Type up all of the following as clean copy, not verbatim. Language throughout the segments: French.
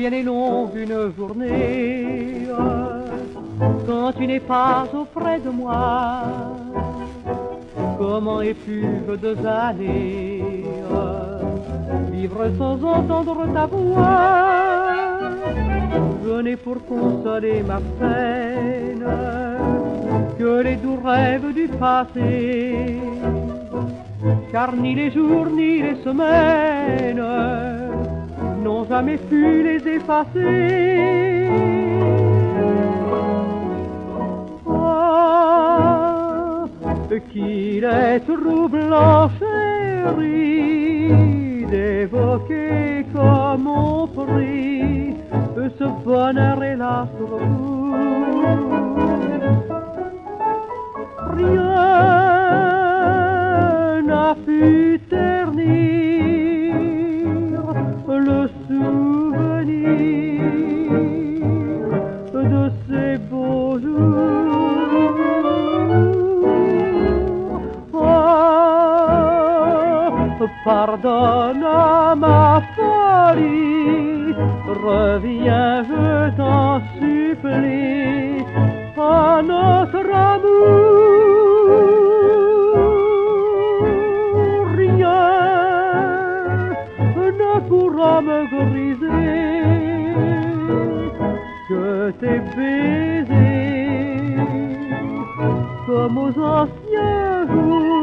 moyenne et longue une journée, quand tu n'es pas auprès de moi, comment ai-tu deux années vivre sans entendre ta voix? Je n'ai pour consoler ma peine que les doux rêves du passé, car ni les jours ni les semaines n'ont jamais pu les effacer. Ah, qu'il est troublant, chérie, d'évoquer comme on prie ce bonheur hélas pour vous. Rien n'a pu ternir le souvenir de ces beaux jours. Oh, pardonne à ma folie, reviens, je t'en supplie, à notre amour. Rien ne pourra me griser que tes baisers, comme aux anciens jours.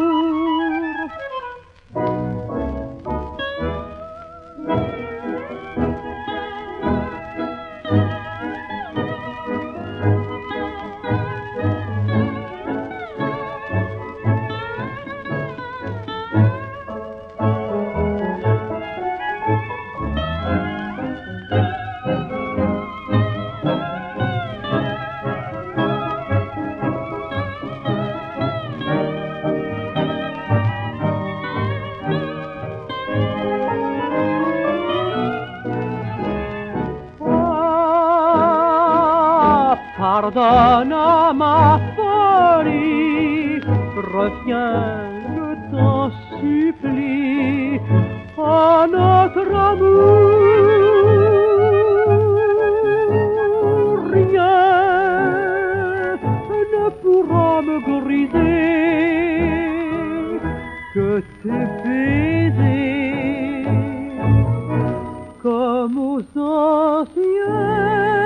Pardonne à ma folie, reviens, je t'en supplie, à notre amour. Rien ne pourra me griser que tes baisers, comme aux anciens